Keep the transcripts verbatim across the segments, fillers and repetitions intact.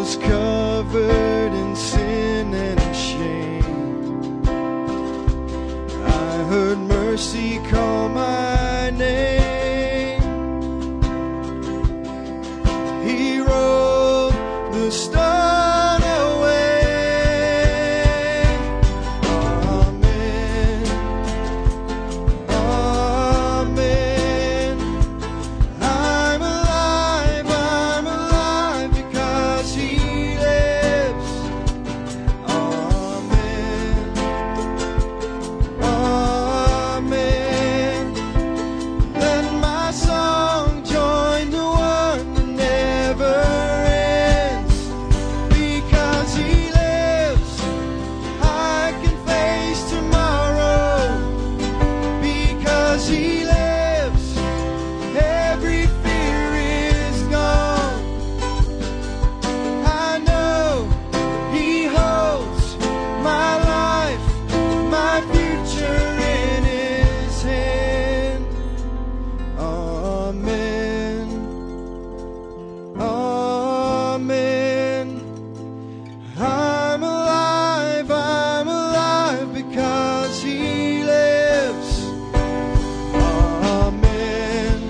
was covered in sin and shame. I heard mercy call my name. He rolled the stone away. Amen. Amen. I'm alive, I'm alive because He lives. Amen. Amen. Let my song join the one that never ends. Because He lives, I can face tomorrow. Because He lives, every fear is gone. I know He holds my life, my future in His hand. Amen. Amen. I'm alive, I'm alive because He lives. Amen.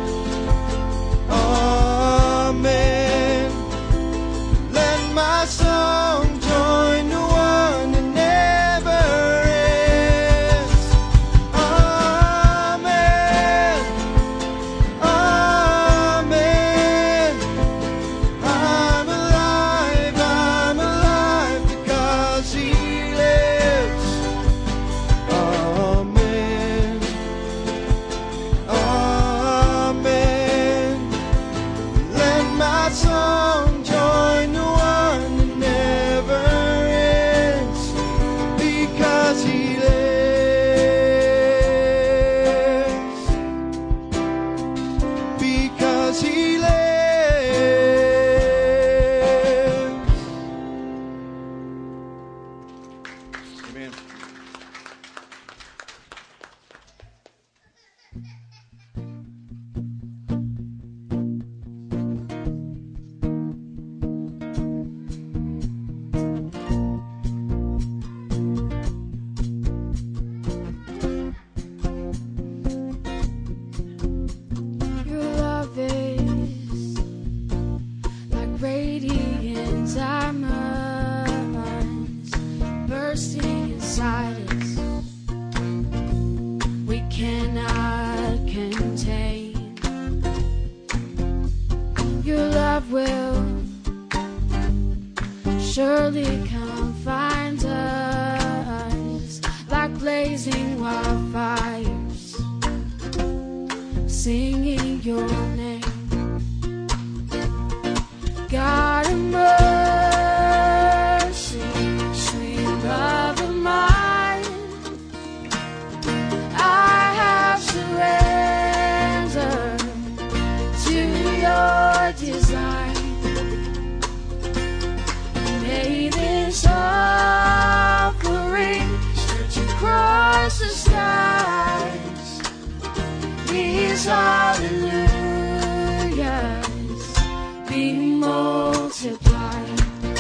Amen. Let my song join the one that never ends. Amen. Amen. I'm alive, I'm alive because He lives. Amen. Amen. Let my song join the one that never ends because He lives. Because He lives. Amen. Your love is like radiant diamonds bursting inside us. We cannot contain. Your love will surely come find us like blazing wildfires, singing your name. God of mercy, sweet love of mine, I have surrendered to your design. May this offering stretch across the skies. These hallelujahs be multiplied.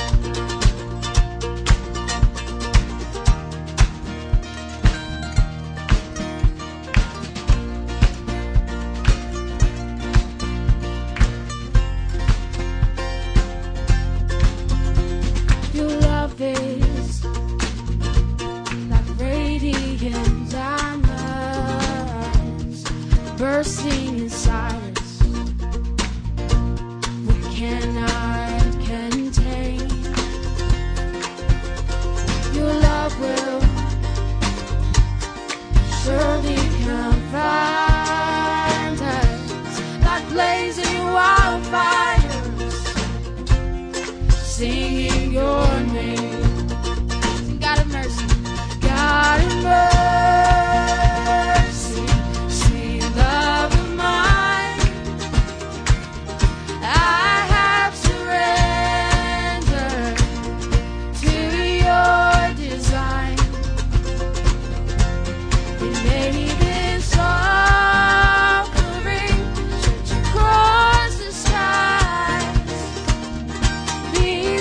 Your love is like radiant diamonds bursting inside us. We cannot contain. Your love will surely come find us like blazing wildfires, singing your name. God of mercy, God of mercy, sweet love of mine, I have surrendered to your design. You made this offering stretch across the skies. These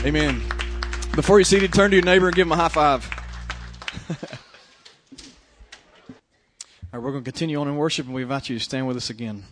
Amen. Before you're seated, turn to your neighbor and give him a high five. All right, we're going to continue on in worship, and we invite you to stand with us again.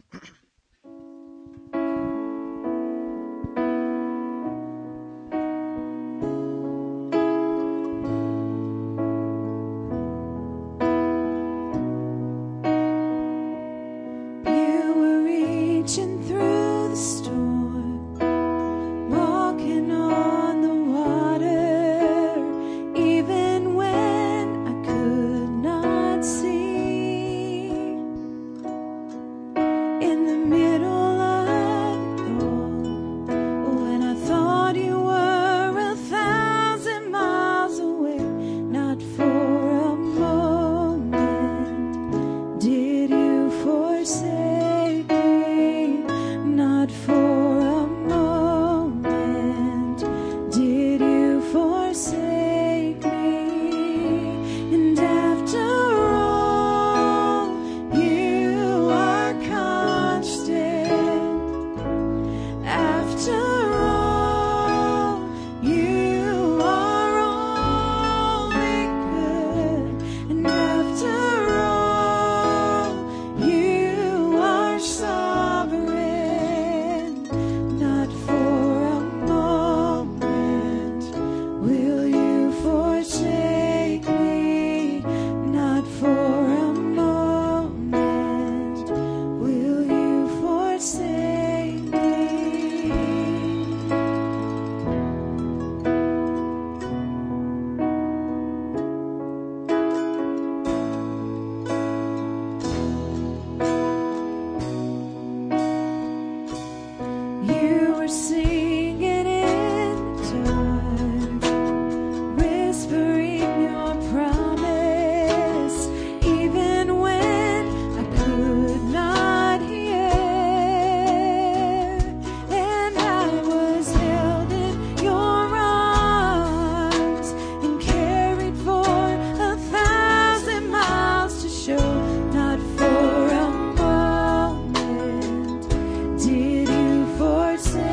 Did you forsake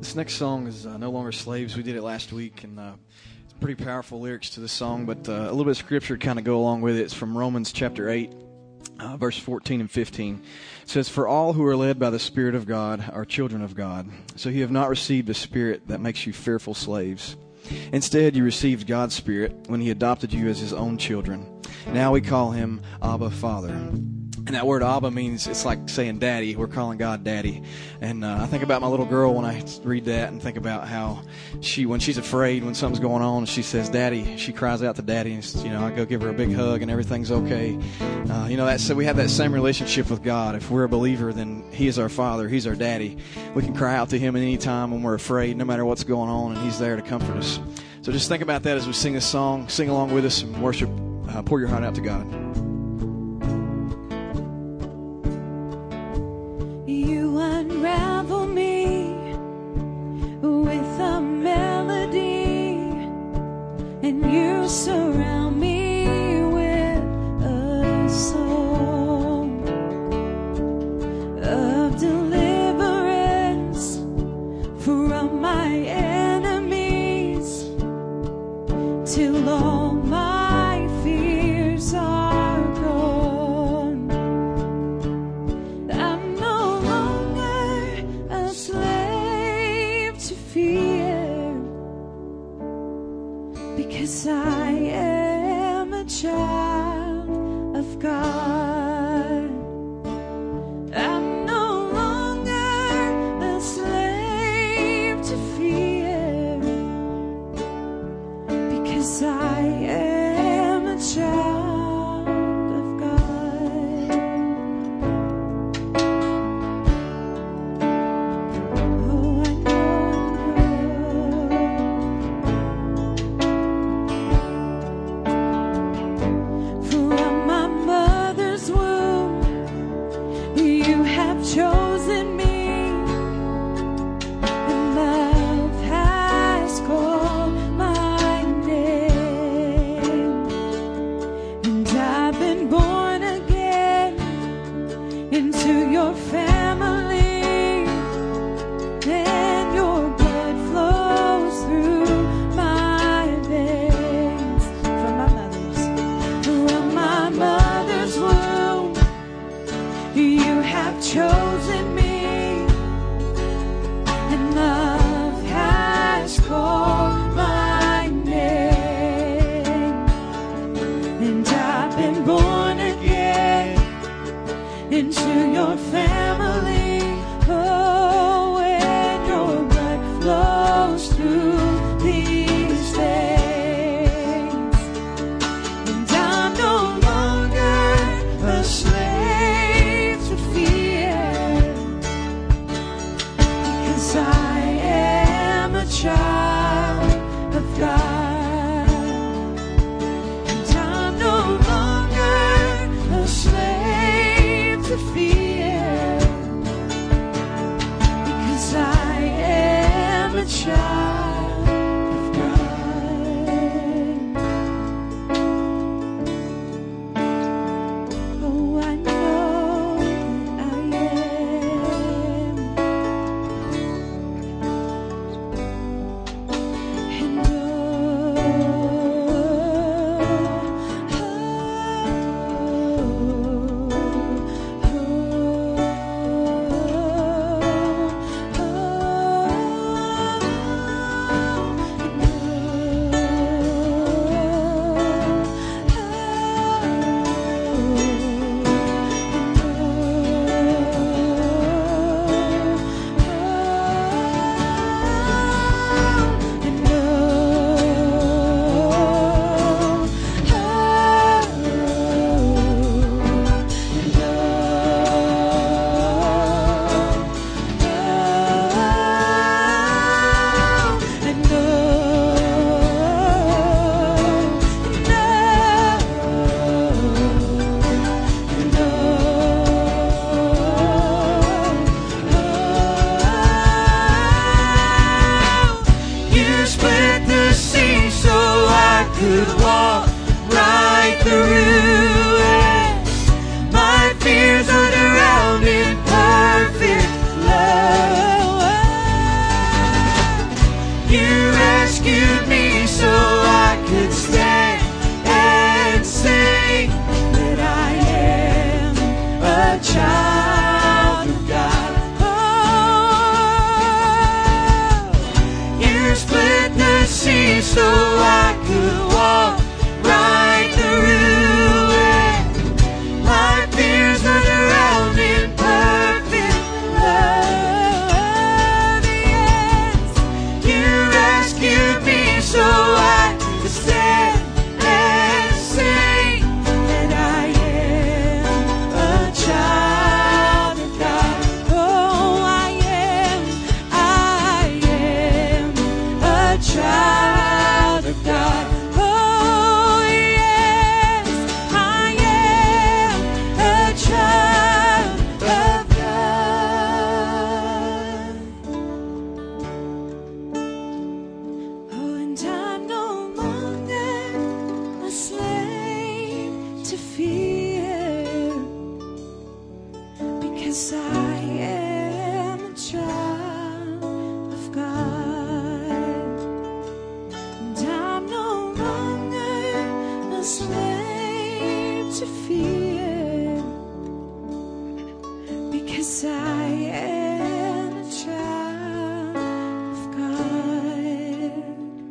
This next song is uh, No Longer Slaves. We did it last week, and uh, it's pretty powerful lyrics to the song, but uh, a little bit of scripture to kind of go along with it. It's from Romans chapter eight, uh, verse fourteen and fifteen. It says, "For all who are led by the Spirit of God are children of God. So you have not received a spirit that makes you fearful slaves. Instead, you received God's Spirit when He adopted you as His own children. Now we call Him Abba, Father." And that word Abba means, it's like saying daddy. We're calling God daddy. And uh, I think about my little girl when I read that and think about how she, when she's afraid, when something's going on, she says daddy. She cries out to daddy, and you know, I go give her a big hug and everything's okay. Uh, you know, that's, so we have that same relationship with God. If we're a believer, then He is our Father. He's our daddy. We can cry out to Him at any time when we're afraid, no matter what's going on, and He's there to comfort us. So just think about that as we sing this song. Sing along with us and worship. Uh, pour your heart out to God. You unravel me with a melody, and you surround me with a song of deliverance from my enemies, till all my fears are gone. I'm no longer a slave to fear, because I am a child of God. I'm no longer a slave to fear, because I am a child of God. Oh, I know, from my mother's womb, you have chosen me, and love has called my name, and I've been born again into your family, and your blood flows through my veins. From my mother's, from my mother's womb, you have chosen me, and love has called my name, and I've been born again into your family. Oh, and your blood flows through these veins, and I'm no longer a slave to fear, because I am a child of God. And I'm no longer a slave to fear, because I am a child of God. Oh, I know that I am. And you split the sea so I could walk right through it. My fears are drowned in perfect love. because I am a child of God, and I'm no longer a slave to fear, because I am a child of God.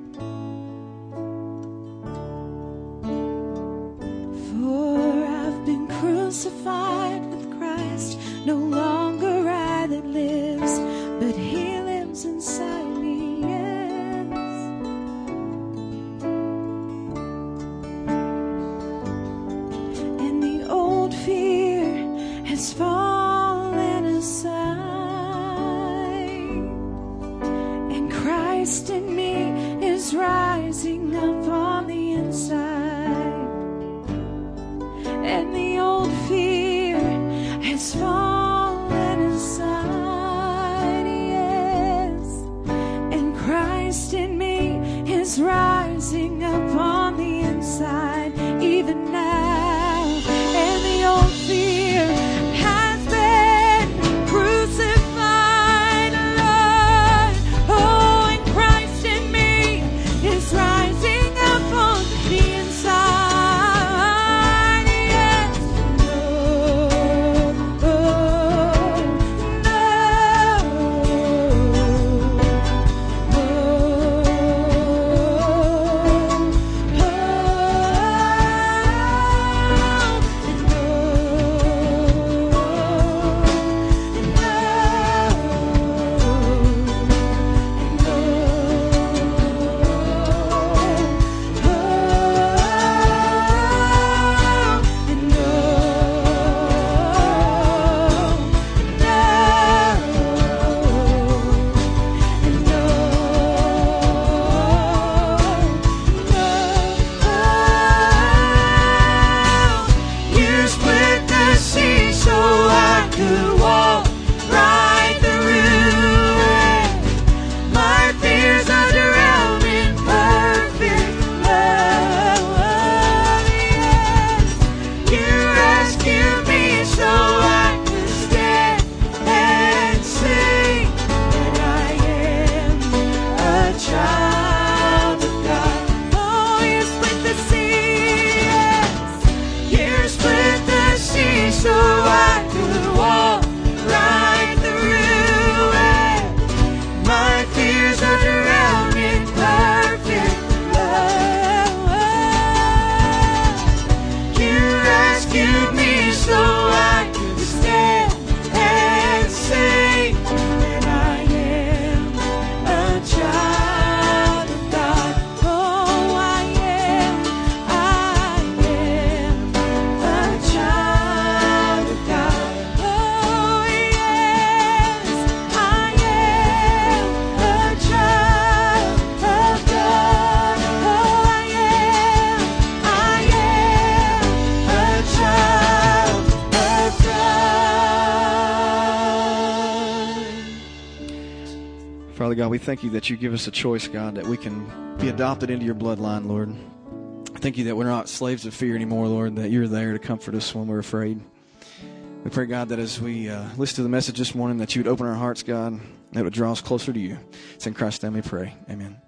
For I've been crucified with Christ, no longer I that lives, but He lives inside me, yes. And the old fear has fallen aside, and Christ in me is rising up on the inside, and the old fear has fallen aside, yes, and Christ in me is rising up on the inside, even now, and the old fear has been crucified, Lord, oh, and Christ in me is rising up on the inside, yes, oh, oh, You split the sea so I could walk right through it. My fears are drowned in perfect love, yes. You rescued me so I could stand and sing that I am a child of God. Oh, you split the sea, yes. You split the sea so I could walk right through it. My fears are drowned in perfect love. You rescued me so I could stand and sing that I am a child of God. Oh, I am, I am a child of God. Oh, yes, I am a child of God. Oh, I am, I am a child of God. Father God, we thank you that you give us a choice, God, that we can be adopted into your bloodline, Lord. Thank you that we're not slaves of fear anymore, Lord, that you're there to comfort us when we're afraid. We pray, God, that as we uh, listen to the message this morning, that you would open our hearts, God, that would draw us closer to you. It's in Christ's name we pray. Amen.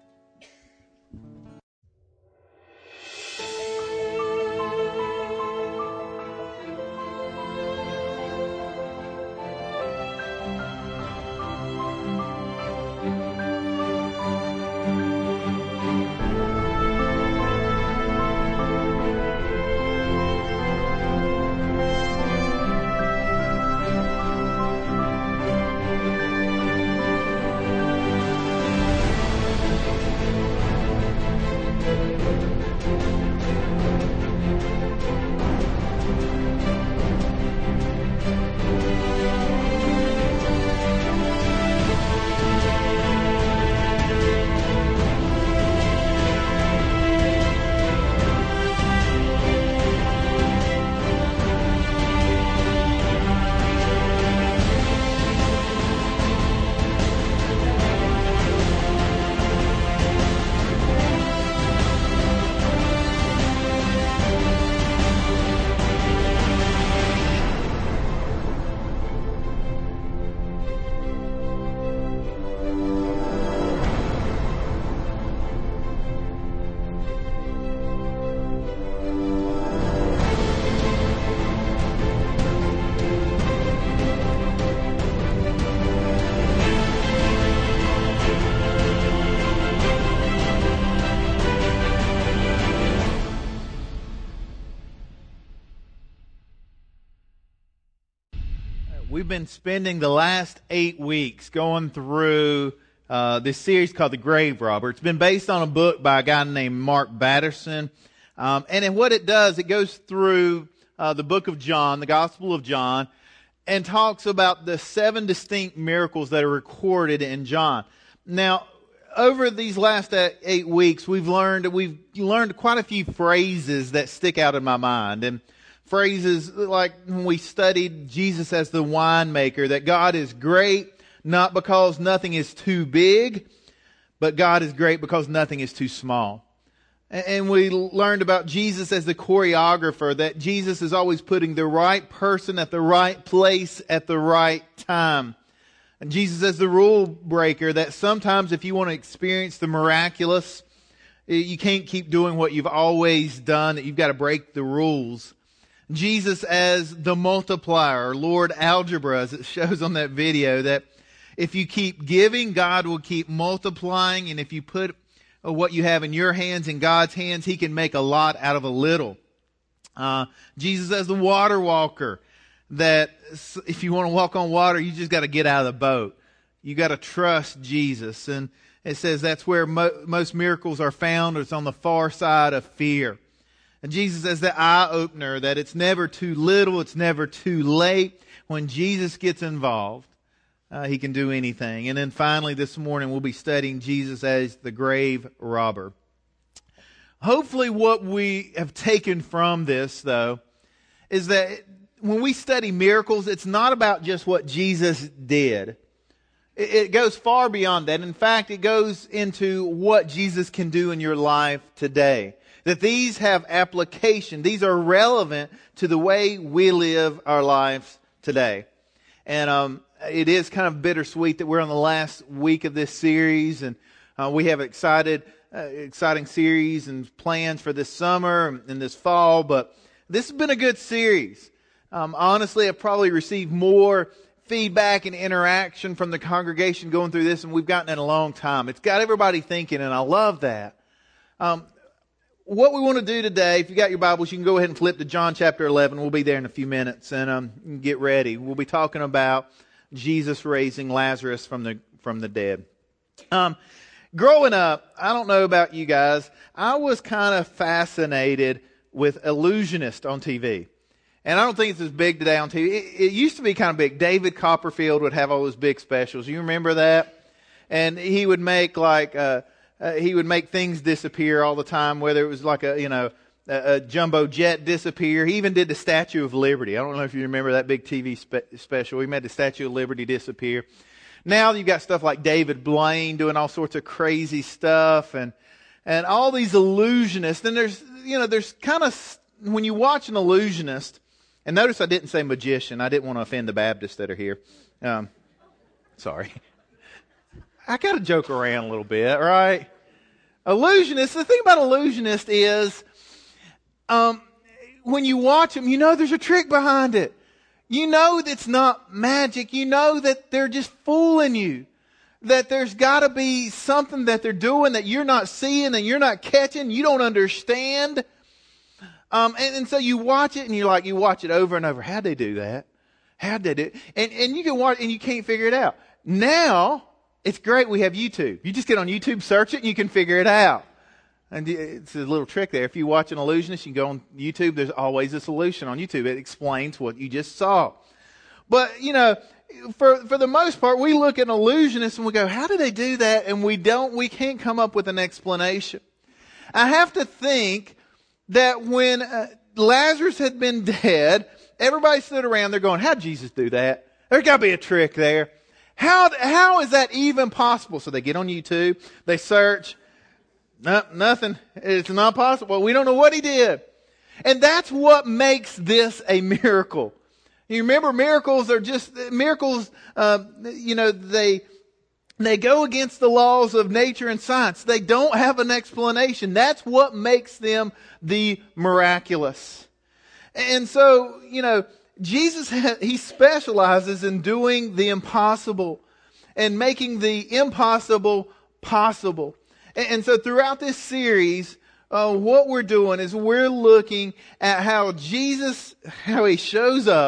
We've been spending the last eight weeks going through uh, this series called The Grave Robber. It's been based on a book by a guy named Mark Batterson. Um, and in what it does, it goes through uh, the book of John, the Gospel of John, and talks about the seven distinct miracles that are recorded in John. Now, over these last eight weeks, we've learned we've learned quite a few phrases that stick out in my mind. And phrases like when we studied Jesus as the winemaker, that God is great not because nothing is too big, but God is great because nothing is too small. And we learned about Jesus as the choreographer, that Jesus is always putting the right person at the right place at the right time. And Jesus as the rule breaker, that sometimes if you want to experience the miraculous, you can't keep doing what you've always done, that you've got to break the rules. Jesus as the multiplier, Lord Algebra, as it shows on that video, that if you keep giving, God will keep multiplying, and if you put what you have in your hands in God's hands, He can make a lot out of a little. Uh, Jesus as the water walker, that if you want to walk on water, you just got to get out of the boat. You got to trust Jesus. And it says that's where mo- most miracles are found. It's on the far side of fear. And Jesus as the eye-opener, that it's never too little, it's never too late. When Jesus gets involved, uh, He can do anything. And then finally this morning we'll be studying Jesus as the grave robber. Hopefully what we have taken from this, though, is that when we study miracles, it's not about just what Jesus did. It goes far beyond that. In fact, it goes into what Jesus can do in your life today. That these have application. These are relevant to the way we live our lives today. And um, it is kind of bittersweet that we're on the last week of this series. And uh, we have excited, uh, exciting series and plans for this summer and this fall. But this has been a good series. Um, honestly, I've probably received more feedback and interaction from the congregation going through this than we've gotten in a long time. It's got everybody thinking, and I love that. Um, what we want to do today, if you got your Bibles, you can go ahead and flip to John chapter eleven. We'll be there in a few minutes, and um, get ready. We'll be talking about Jesus raising Lazarus from the from the dead. Um, growing up, I don't know about you guys, I was kind of fascinated with Illusionist on T V. And I don't think it's as big today on T V. It, it used to be kind of big. David Copperfield would have all those big specials. You remember that? And he would make like uh, uh, he would make things disappear all the time. Whether it was like a you know a, a jumbo jet disappear. He even did the Statue of Liberty. I don't know if you remember that big T V spe- special. He made the Statue of Liberty disappear. Now you've got stuff like David Blaine doing all sorts of crazy stuff, and and all these illusionists. And there's you know there's kind of when you watch an illusionist. And notice I didn't say magician. I didn't want to offend the Baptists that are here. Um, sorry. I got to joke around a little bit, right? Illusionist. The thing about illusionist is um, when you watch them, you know there's a trick behind it. You know it's not magic. You know that they're just fooling you. That there's got to be something that they're doing that you're not seeing and you're not catching. You don't understand. Um, and, and so you watch it and you're like, you watch it over and over. How'd they do that? How'd they do it? And, and you can watch and you can't figure it out. Now, it's great we have YouTube. You just get on YouTube, search it, and you can figure it out. And it's a little trick there. If you watch an illusionist, you can go on YouTube. There's always a solution on YouTube. It explains what you just saw. But, you know, for, for the most part, we look at an illusionist and we go, how do they do that? And we don't, we can't come up with an explanation. I have to think that when uh, Lazarus had been dead, everybody stood around there going, how'd Jesus do that? There's got to be a trick there. How how is that even possible? So they get on YouTube, they search, no, nothing. It's not possible. We don't know what he did. And that's what makes this a miracle. You remember miracles are just, miracles, uh, you know, they... They go against the laws of nature and science. They don't have an explanation. That's what makes them the miraculous. And so, you know, Jesus, he specializes in doing the impossible and making the impossible possible. And so throughout this series, uh, what we're doing is we're looking at how Jesus, how he shows up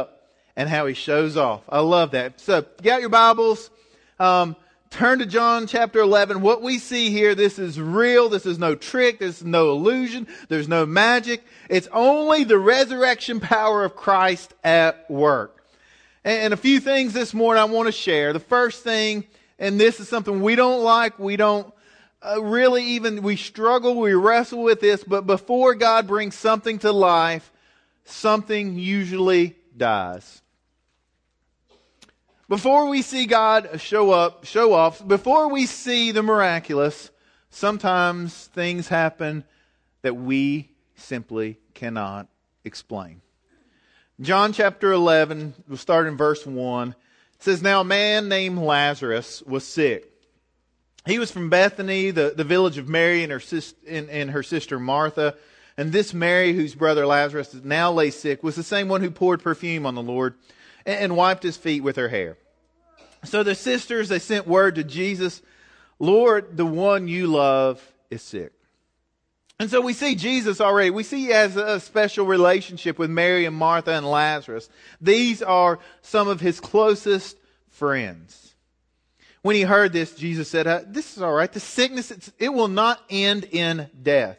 and how he shows off. I love that. So, get out your Bibles. Um, turn to John chapter eleven. What we see here, this is real. This is no trick. This is no illusion. There's no magic. It's only the resurrection power of Christ at work. And, and a few things this morning I want to share. The first thing, and this is something we don't like, we don't uh, really even, we struggle, we wrestle with this, but before God brings something to life, something usually dies. Before we see God show up, show off, before we see the miraculous, sometimes things happen that we simply cannot explain. John chapter eleven, we'll start in verse one. It says, "Now a man named Lazarus was sick. He was from Bethany, the, the village of Mary and her, sis, and, and her sister Martha. And this Mary, whose brother Lazarus now lay sick, was the same one who poured perfume on the Lord and, and wiped his feet with her hair. So the sisters, they sent word to Jesus, 'Lord, the one you love is sick.'" And so we see Jesus already. We see he has a special relationship with Mary and Martha and Lazarus. These are some of his closest friends. When he heard this, Jesus said, "This is all right. The sickness, it will not end in death.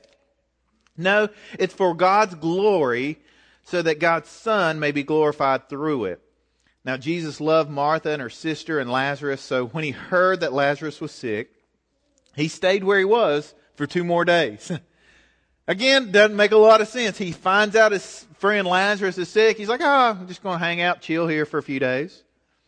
No, it's for God's glory, so that God's Son may be glorified through it." Now Jesus loved Martha and her sister and Lazarus, so when he heard that Lazarus was sick, he stayed where he was for two more days. Again, doesn't make a lot of sense. He finds out his friend Lazarus is sick. He's like, "Oh, I'm just going to hang out, chill here for a few days."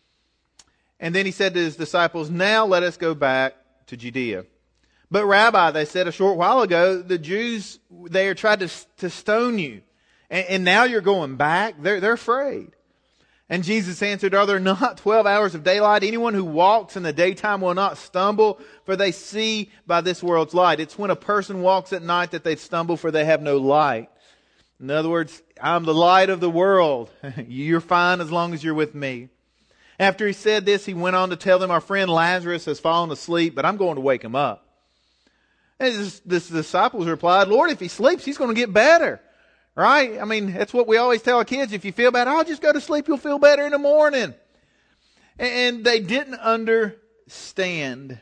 And then he said to his disciples, "Now let us go back to Judea." "But Rabbi," they said, "a short while ago, the Jews there tried to, to stone you. And, and now you're going back?" They're, they're afraid. And Jesus answered, "Are there not twelve hours of daylight? Anyone who walks in the daytime will not stumble, for they see by this world's light. It's when a person walks at night that they stumble, for they have no light." In other words, I'm the light of the world. You're fine as long as you're with me. After he said this, he went on to tell them, "Our friend Lazarus has fallen asleep, but I'm going to wake him up." And his, his disciples replied, "Lord, if he sleeps, he's going to get better." Right? I mean, that's what we always tell our kids. If you feel bad, "Oh, just go to sleep. You'll feel better in the morning." And they didn't understand.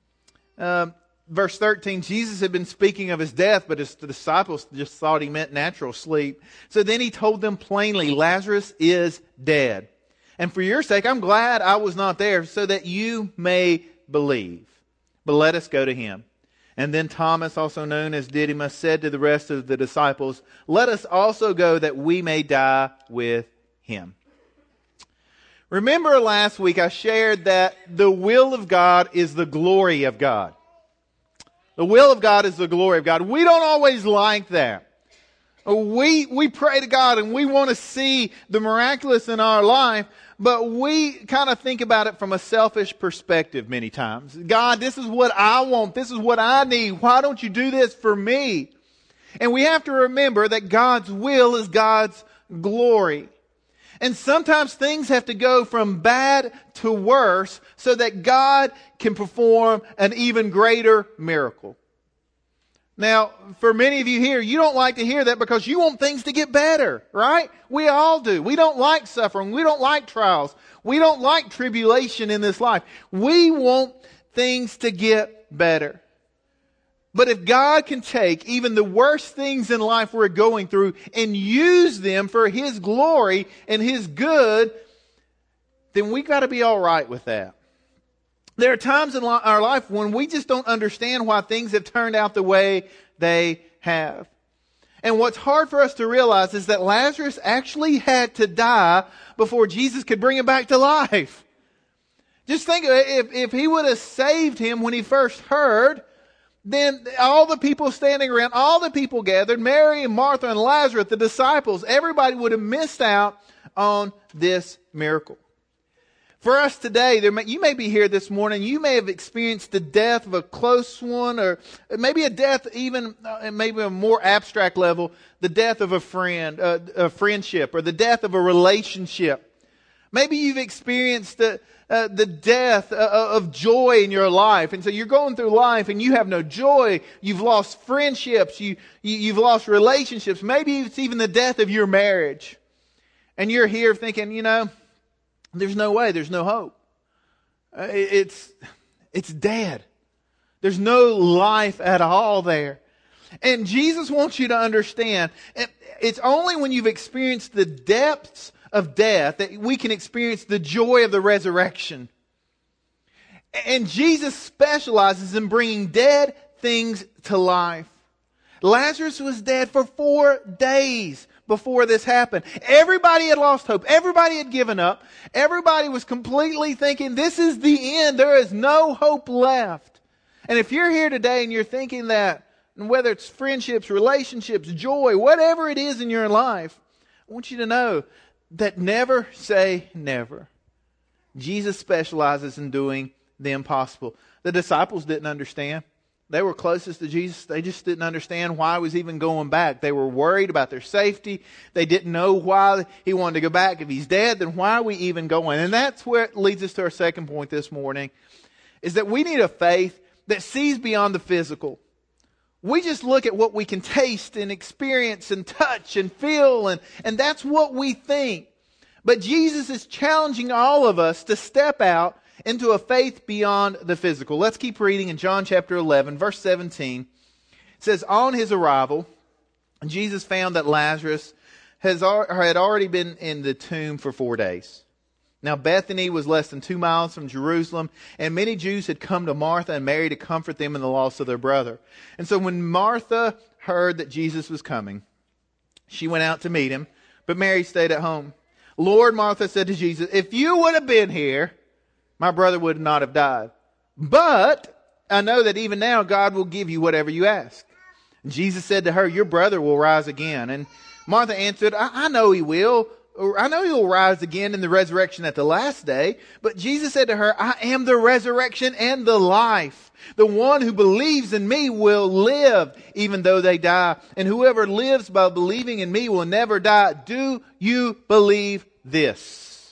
Um, verse thirteen, Jesus had been speaking of his death, but his disciples just thought he meant natural sleep. So then he told them plainly, "Lazarus is dead. And for your sake, I'm glad I was not there, so that you may believe. But let us go to him." And then Thomas, also known as Didymus, said to the rest of the disciples, "Let us also go, that we may die with him." Remember last week I shared that the will of God is the glory of God. The will of God is the glory of God. We don't always like that. We, we pray to God and we want to see the miraculous in our life, but we kind of think about it from a selfish perspective many times. "God, this is what I want. This is what I need. Why don't you do this for me?" And we have to remember that God's will is God's glory. And sometimes things have to go from bad to worse so that God can perform an even greater miracle. Now, for many of you here, you don't like to hear that because you want things to get better, right? We all do. We don't like suffering. We don't like trials. We don't like tribulation in this life. We want things to get better. But if God can take even the worst things in life we're going through and use them for His glory and His good, then we got to be all right with that. There are times in our life when we just don't understand why things have turned out the way they have. And what's hard for us to realize is that Lazarus actually had to die before Jesus could bring him back to life. Just think, if, if he would have saved him when he first heard, then all the people standing around, all the people gathered, Mary and Martha and Lazarus, the disciples, everybody would have missed out on this miracle. For us today, there may, you may be here this morning, you may have experienced the death of a close one, or maybe a death even, uh, maybe a more abstract level, the death of a friend, uh, a friendship, or the death of a relationship. Maybe you've experienced the, uh, the death uh, of joy in your life, and so you're going through life and you have no joy. You've lost friendships, you, you you've lost relationships. Maybe it's even the death of your marriage. And you're here thinking, you know, there's no way, there's no hope. Uh, it's, it's dead. There's no life at all there. And Jesus wants you to understand, it's only when you've experienced the depths of death that we can experience the joy of the resurrection. And Jesus specializes in bringing dead things to life. Lazarus was dead for four days before this happened. Everybody had lost hope. Everybody had given up. Everybody was completely thinking, this is the end. There is no hope left. And if you're here today and you're thinking that, whether it's friendships, relationships, joy, whatever it is in your life, I want you to know that never say never. Jesus specializes in doing the impossible. The disciples didn't understand. They were closest to Jesus. They just didn't understand why he was even going back. They were worried about their safety. They didn't know why he wanted to go back. If he's dead, then why are we even going? And that's where it leads us to our second point this morning, is that we need a faith that sees beyond the physical. We just look at what we can taste and experience and touch and feel, and, and that's what we think. But Jesus is challenging all of us to step out into a faith beyond the physical. Let's keep reading in John chapter eleven, verse seventeen. It says, on his arrival, Jesus found that Lazarus has had already been in the tomb for four days. Now Bethany was less than two miles from Jerusalem, and many Jews had come to Martha and Mary to comfort them in the loss of their brother. And so when Martha heard that Jesus was coming, she went out to meet him, but Mary stayed at home. Lord, Martha said to Jesus, if you would have been here, my brother would not have died. But I know that even now God will give you whatever you ask. And Jesus said to her, your brother will rise again. And Martha answered, I, I know he will. I know he will rise again in the resurrection at the last day. But Jesus said to her, I am the resurrection and the life. The one who believes in me will live even though they die. And whoever lives by believing in me will never die. Do you believe this?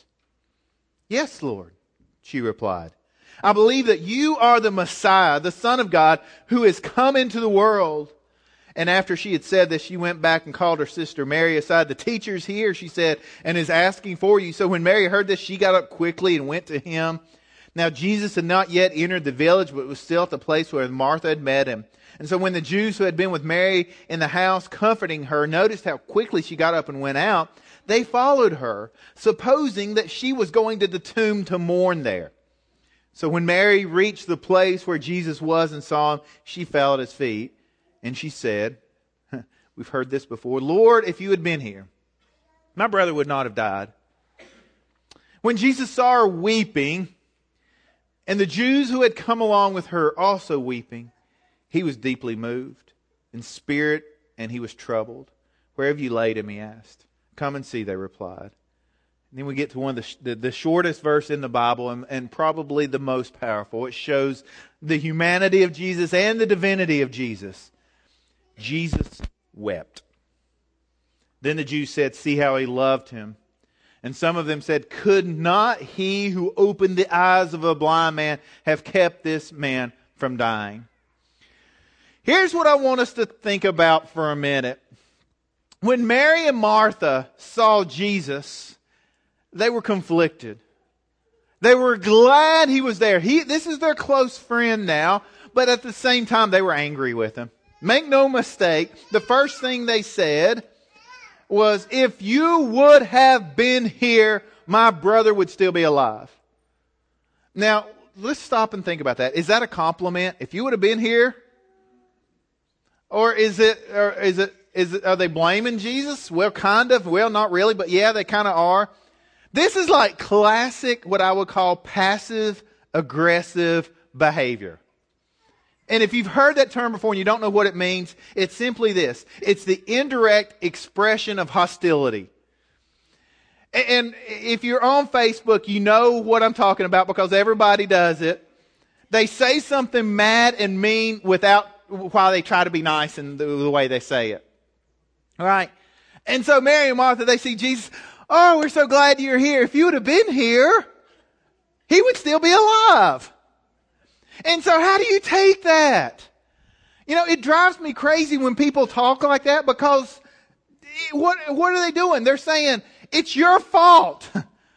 Yes, Lord, she replied. I believe that you are the Messiah, the Son of God, who has come into the world. And after she had said this, she went back and called her sister Mary aside. The teacher's here, she said, and is asking for you. So when Mary heard this, she got up quickly and went to him. Now Jesus had not yet entered the village, but was still at the place where Martha had met him. And so when the Jews who had been with Mary in the house comforting her noticed how quickly she got up and went out, they followed her, supposing that she was going to the tomb to mourn there. So when Mary reached the place where Jesus was and saw him, she fell at his feet. And she said, we've heard this before, Lord, if you had been here, my brother would not have died. When Jesus saw her weeping, and the Jews who had come along with her also weeping, he was deeply moved in spirit, and he was troubled. Where have you laid him, he asked. Come and see, they replied. And then we get to one of the, the, the shortest verse in the Bible, and, and probably the most powerful. It shows the humanity of Jesus and the divinity of Jesus. Jesus wept. Then the Jews said, see how he loved him. And some of them said, could not he who opened the eyes of a blind man have kept this man from dying? Here's what I want us to think about for a minute. When Mary and Martha saw Jesus, they were conflicted. They were glad he was there. He, this is their close friend now, but at the same time they were angry with him. Make no mistake, the first thing they said was, if you would have been here, my brother would still be alive. Now, let's stop and think about that. Is that a compliment? If you would have been here? Or is it, or is it, is it, are they blaming Jesus? Well, kind of. Well, not really, but yeah, they kind of are. This is like classic, what I would call passive aggressive behavior. And if you've heard that term before and you don't know what it means, it's simply this. It's the indirect expression of hostility. And if you're on Facebook, you know what I'm talking about because everybody does it. They say something mad and mean without, while they try to be nice in the, the way they say it. All right. And so Mary and Martha, they see Jesus. Oh, we're so glad you're here. If you would have been here, he would still be alive. And so how do you take that? You know, it drives me crazy when people talk like that because what, what are they doing? They're saying, It's your fault.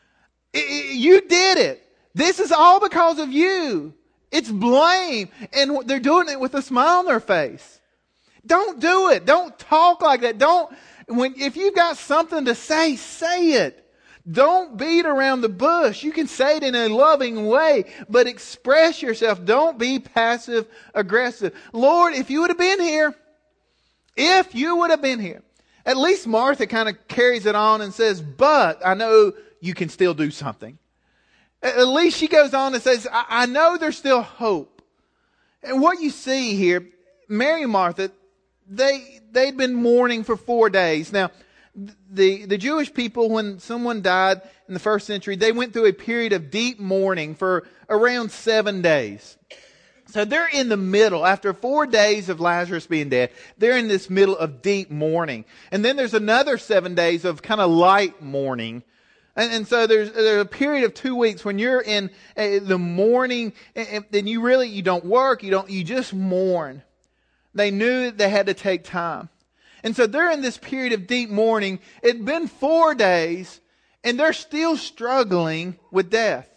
You did it. This is all because of you. It's blame. And they're doing it with a smile on their face. Don't do it. Don't talk like that. Don't, when, if you've got something to say, say it. Don't beat around the bush. You can say it in a loving way, but express yourself. Don't be passive aggressive. Lord, if you would have been here, if you would have been here, at least Martha kind of carries it on and says, but I know you can still do something. At least she goes on and says, I, I know there's still hope. And what you see here, Mary and Martha, they, they'd been mourning for four days. Now, the, the Jewish people, when someone died in the first century, they went through a period of deep mourning for around seven days. So they're in the middle. After four days of Lazarus being dead, they're in this middle of deep mourning. And then there's another seven days of kind of light mourning. And, and so there's, there's a period of two weeks when you're in uh, the mourning, and, and you really, you don't work, you don't, you just mourn. They knew that they had to take time. And so they're in this period of deep mourning. It'd been four days, and they're still struggling with death.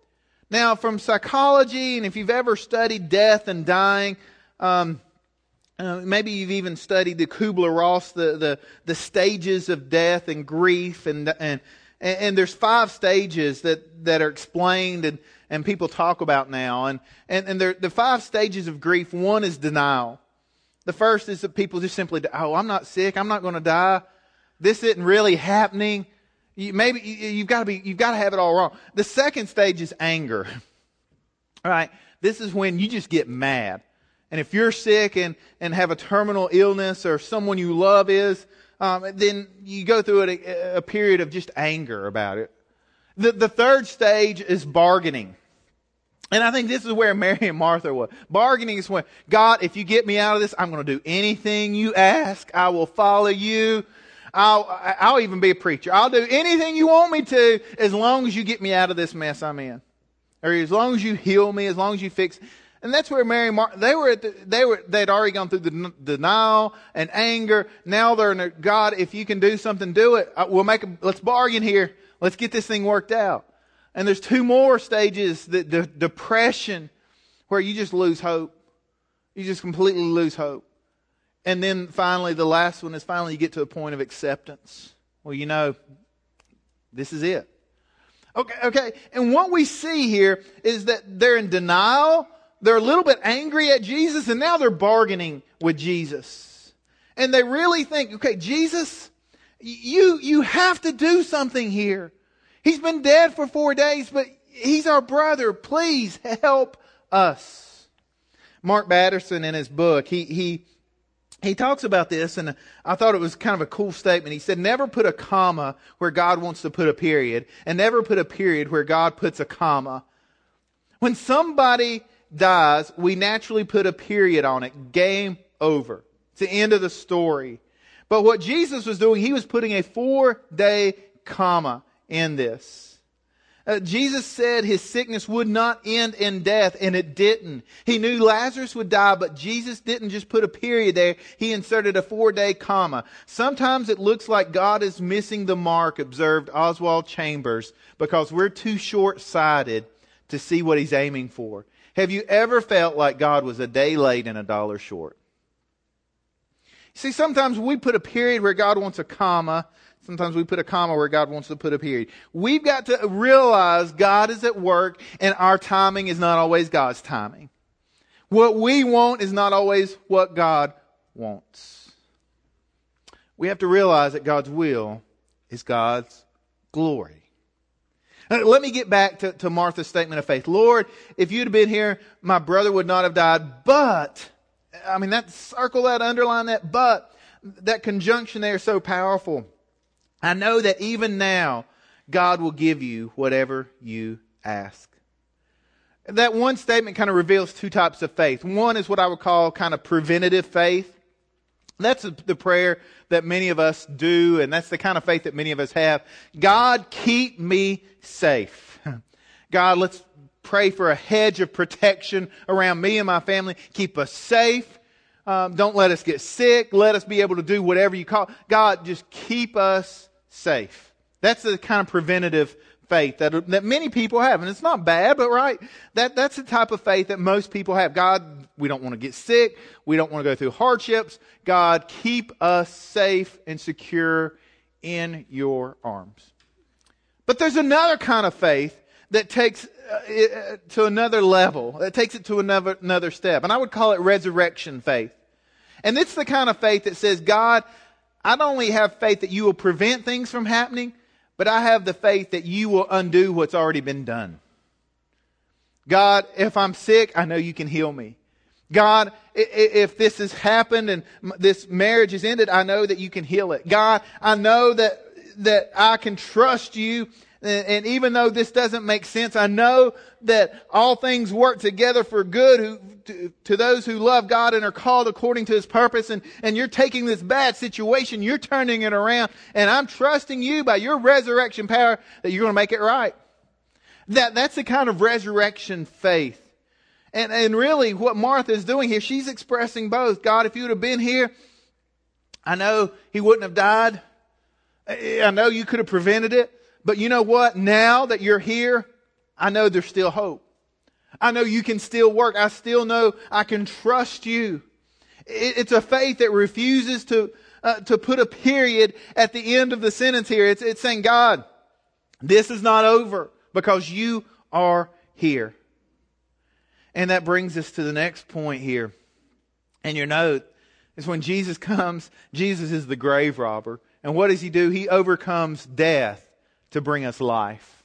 Now, from psychology, and if you've ever studied death and dying, um, uh, maybe you've even studied the Kubler-Ross, the, the the stages of death and grief, and and and there's five stages that, that are explained and, and people talk about now, and and and the five stages of grief. One is denial. The first is that people just simply, oh, I'm not sick, I'm not going to die. This isn't really happening. You, maybe you, you've got to be, you've got to have it all wrong. The second stage is anger. All right, this is when you just get mad, and if you're sick and and have a terminal illness, or someone you love is, um, then you go through a, a period of just anger about it. The the third stage is bargaining. And I think this is where Mary and Martha were. Bargaining is when, God, if you get me out of this, I'm going to do anything you ask. I will follow you. I'll, I'll even be a preacher. I'll do anything you want me to, as long as you get me out of this mess I'm in. Or as long as you heal me, as long as you fix. And that's where Mary and Martha, they were at the, they were, they'd already gone through the denial and anger. Now they're in a, God, if you can do something, do it. We'll make a, let's bargain here. Let's get this thing worked out. And there's two more stages, the, the depression, where you just lose hope. You just completely lose hope. And then finally, the last one is finally you get to a point of acceptance. Well, you know, this is it. Okay, okay. And what we see here is that they're in denial. They're a little bit angry at Jesus, and now they're bargaining with Jesus. And they really think, okay, Jesus, you, you have to do something here. He's been dead for four days, but he's our brother. Please help us. Mark Batterson, in his book, he he he talks about this, and I thought it was kind of a cool statement. He said, never put a comma where God wants to put a period, and never put a period where God puts a comma. When somebody dies, we naturally put a period on it. Game over. It's the end of the story. But what Jesus was doing, he was putting a four-day comma in this. Uh, Jesus said his sickness would not end in death, and it didn't. He knew Lazarus would die, but Jesus didn't just put a period there. He inserted a four-day comma. Sometimes it looks like God is missing the mark, observed Oswald Chambers, because we're too short-sighted to see what he's aiming for. Have you ever felt like God was a day late and a dollar short? See, sometimes we put a period where God wants a comma. Sometimes we put a comma where God wants to put a period. We've got to realize God is at work, and our timing is not always God's timing. What we want is not always what God wants. We have to realize that God's will is God's glory. Now, let me get back to, to Martha's statement of faith. Lord, if you'd have been here, my brother would not have died. But, I mean, that circle that, underline that, but, that conjunction there is so powerful. I know that even now, God will give you whatever you ask. That one statement kind of reveals two types of faith. One is what I would call kind of preventative faith. That's the prayer that many of us do, and that's the kind of faith that many of us have. God, keep me safe. God, let's pray for a hedge of protection around me and my family. Keep us safe. Um, don't let us get sick. Let us be able to do whatever you call. God, just keep us safe. That's the kind of preventative faith that that many people have. And it's not bad, but right, that that's the type of faith that most people have. God, we don't want to get sick. We don't want to go through hardships. God, keep us safe and secure in your arms. But there's another kind of faith that takes uh, it to another level. That takes it to another another step. And I would call it resurrection faith. And it's the kind of faith that says, God, I not only have faith that you will prevent things from happening, but I have the faith that you will undo what's already been done. God, if I'm sick, I know you can heal me. God, if this has happened and this marriage has ended, I know that you can heal it. God, I know that, that I can trust you. And even though this doesn't make sense, I know that all things work together for good who, to, to those who love God and are called according to His purpose. And, and you're taking this bad situation, you're turning it around. And I'm trusting you by your resurrection power that you're going to make it right. That, that's the kind of resurrection faith. And, and really what Martha is doing here, she's expressing both. God, if you would have been here, I know he wouldn't have died. I know you could have prevented it. But you know what? Now that you're here, I know there's still hope. I know you can still work. I still know I can trust you. It's a faith that refuses to uh, to put a period at the end of the sentence here. It's, it's saying, God, this is not over because you are here. And that brings us to the next point here. And your note is when Jesus comes, Jesus is the grave robber. And what does he do? He overcomes death to bring us life.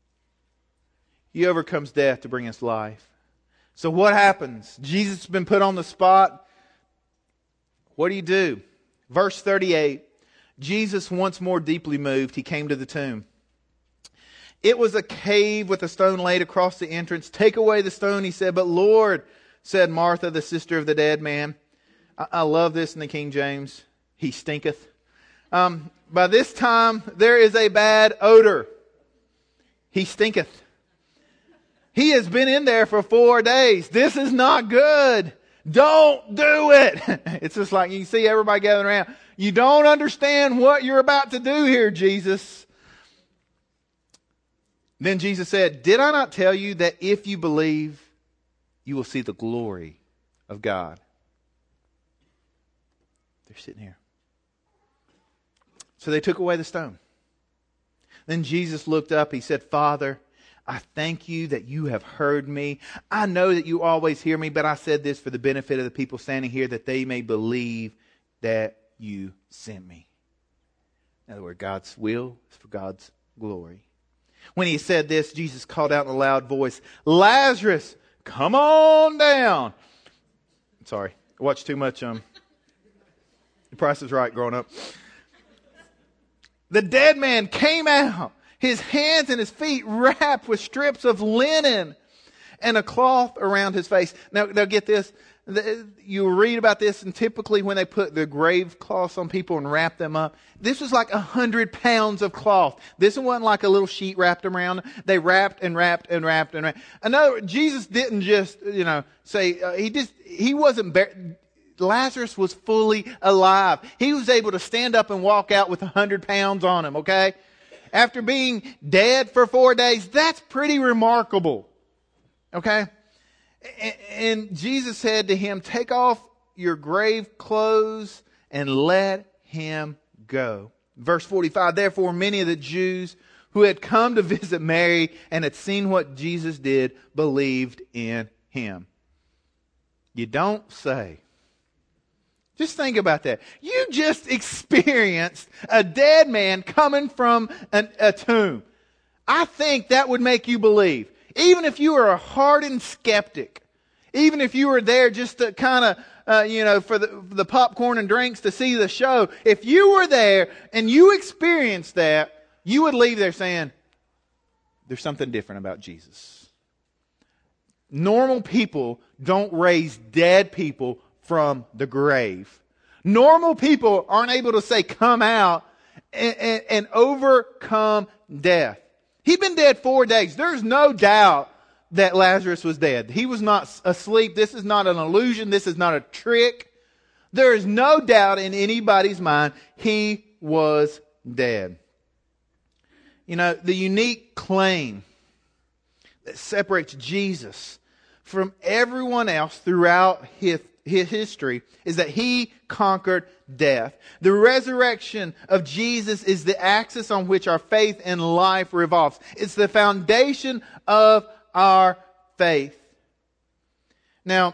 He overcomes death to bring us life. So what happens? Jesus has been put on the spot. What do you do? Verse thirty-eight. Jesus, once more deeply moved, he came to the tomb. It was a cave with a stone laid across the entrance. Take away the stone, he said. But Lord, said Martha, the sister of the dead man. I, I love this in the King James. He stinketh. Um, by this time, there is a bad odor. He stinketh. He has been in there for four days. This is not good. Don't do it. It's just like you see everybody gathering around. You don't understand what you're about to do here, Jesus. Then Jesus said, did I not tell you that if you believe, you will see the glory of God? They're sitting here. So they took away the stone. Then Jesus looked up. He said, Father, I thank you that you have heard me. I know that you always hear me, but I said this for the benefit of the people standing here, that they may believe that you sent me. In other words, God's will is for God's glory. When he said this, Jesus called out in a loud voice, Lazarus, come on down. Sorry, I watched too much um, The Price is Right growing up. The dead man came out, his hands and his feet wrapped with strips of linen and a cloth around his face. Now, now get this. You read about this, and typically when they put the grave cloths on people and wrap them up, this was like a hundred pounds of cloth. This wasn't like a little sheet wrapped around. They wrapped and wrapped and wrapped and wrapped. Another, Jesus didn't just, you know, say, uh, he just, he wasn't, bar- Lazarus was fully alive. He was able to stand up and walk out with a hundred pounds on him, okay? After being dead for four days, that's pretty remarkable, okay? And Jesus said to him, take off your grave clothes and let him go. Verse forty-five, therefore many of the Jews who had come to visit Mary and had seen what Jesus did believed in him. You don't say. Just think about that. You just experienced a dead man coming from an, a tomb. I think that would make you believe. Even if you were a hardened skeptic, even if you were there just to kind of, uh, you know, for the, for the popcorn and drinks to see the show, if you were there and you experienced that, you would leave there saying, there's something different about Jesus. Normal people don't raise dead people from the grave. Normal people aren't able to say, come out and, and, and overcome death. He'd been dead four days. There's no doubt that Lazarus was dead. He was not asleep. This is not an illusion. This is not a trick. There is no doubt in anybody's mind he was dead. You know, the unique claim that separates Jesus from everyone else throughout his, his history is that he conquered death. The resurrection of Jesus is the axis on which our faith and life revolves. It's the foundation of our faith. Now,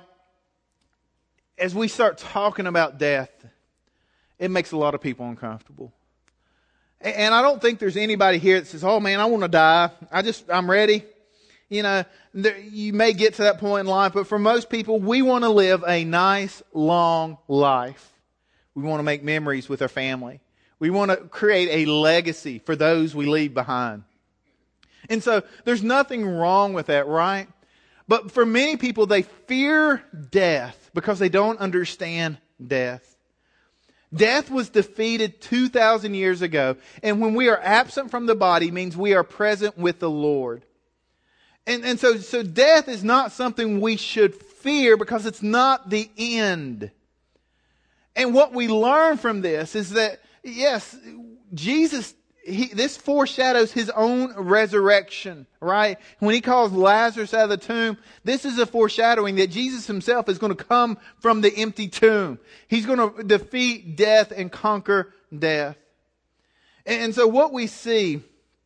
as we start talking about death, it makes a lot of people uncomfortable. And I don't think there's anybody here that says, oh man, I want to die. I just, I'm ready. You know, there, you may get to that point in life, but for most people, we want to live a nice, long life. We want to make memories with our family. We want to create a legacy for those we leave behind. And so there's nothing wrong with that, right? But for many people, they fear death because they don't understand death. Death was defeated two thousand years ago. And when we are absent from the body means we are present with the Lord. And, and so, so death is not something we should fear because it's not the end. And what we learn from this is that, yes, Jesus, he, this foreshadows his own resurrection, right? When he calls Lazarus out of the tomb, this is a foreshadowing that Jesus himself is going to come from the empty tomb. He's going to defeat death and conquer death. And, and so what we see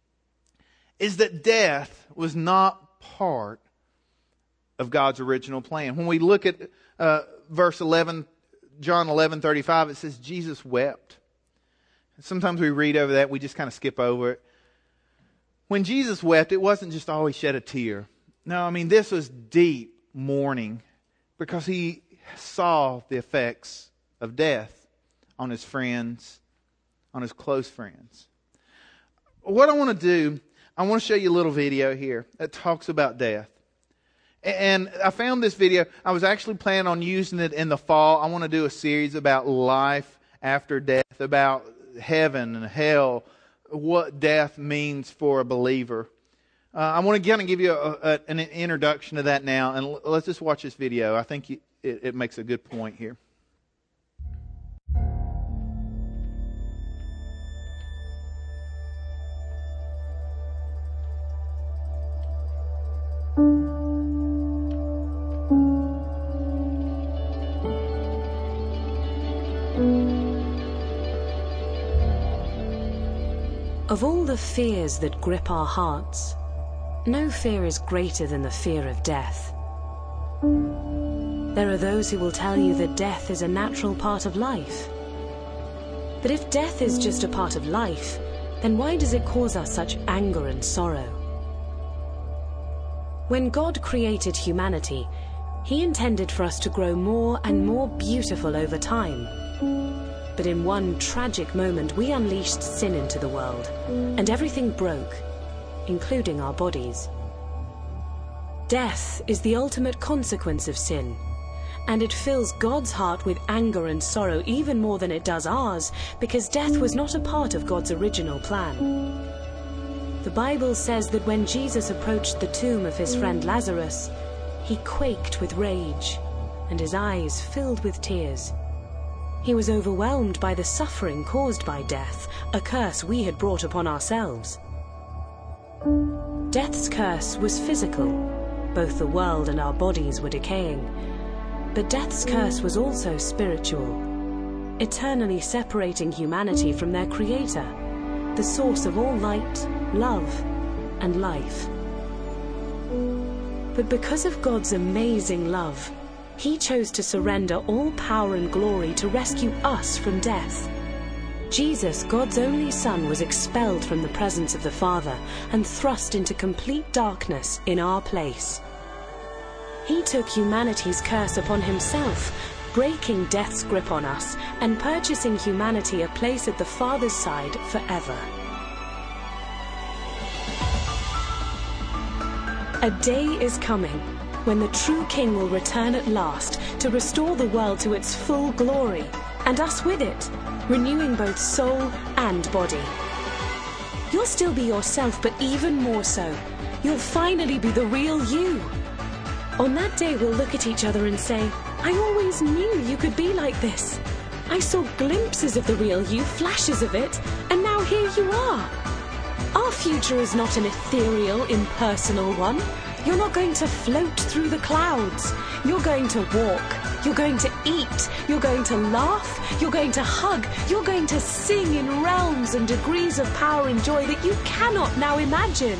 is that death was not part of God's original plan. When we look at uh, verse eleven, John eleven thirty-five, it says Jesus wept. Sometimes we read over that, we just kind of skip over it. When Jesus wept, it wasn't just always shed a tear. No, I mean, this was deep mourning because he saw the effects of death on his friends, on his close friends. What I want to do, I want to show you a little video here that talks about death. And I found this video. I was actually planning on using it in the fall. I want to do a series about life after death, about heaven and hell, what death means for a believer. Uh, I want to kind of give you a, a, an introduction to that now, and l- let's just watch this video. I think you, it, it makes a good point here. Of all the fears that grip our hearts, no fear is greater than the fear of death. There are those who will tell you that death is a natural part of life. But if death is just a part of life, then why does it cause us such anger and sorrow? When God created humanity, He intended for us to grow more and more beautiful over time. But in one tragic moment, we unleashed sin into the world, and everything broke, including our bodies. Death is the ultimate consequence of sin, and it fills God's heart with anger and sorrow even more than it does ours, because death was not a part of God's original plan. The Bible says that when Jesus approached the tomb of his friend Lazarus, he quaked with rage, and his eyes filled with tears. He was overwhelmed by the suffering caused by death, a curse we had brought upon ourselves. Death's curse was physical. Both the world and our bodies were decaying. But death's curse was also spiritual, eternally separating humanity from their Creator, the source of all light, love, and life. But because of God's amazing love, He chose to surrender all power and glory to rescue us from death. Jesus, God's only Son, was expelled from the presence of the Father and thrust into complete darkness in our place. He took humanity's curse upon himself, breaking death's grip on us and purchasing humanity a place at the Father's side forever. A day is coming when the true King will return at last to restore the world to its full glory, and us with it, renewing both soul and body. You'll still be yourself, but even more so, you'll finally be the real you. On that day, we'll look at each other and say, I always knew you could be like this. I saw glimpses of the real you, flashes of it, and now here you are. Our future is not an ethereal, impersonal one. You're not going to float through the clouds. You're going to walk. You're going to eat. You're going to laugh. You're going to hug. You're going to sing in realms and degrees of power and joy that you cannot now imagine.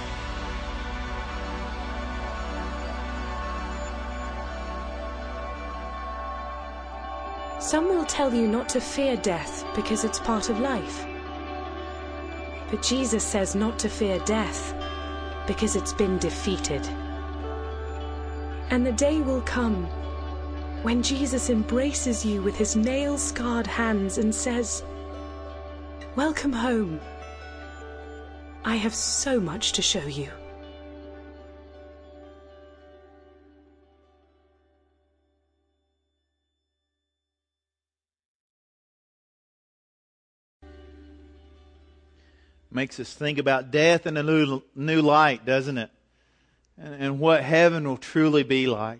Some will tell you not to fear death because it's part of life. But Jesus says not to fear death because it's been defeated. And the day will come when Jesus embraces you with his nail-scarred hands and says, "Welcome home. I have so much to show you." Makes us think about death in a new, new light, doesn't it? And, and what heaven will truly be like.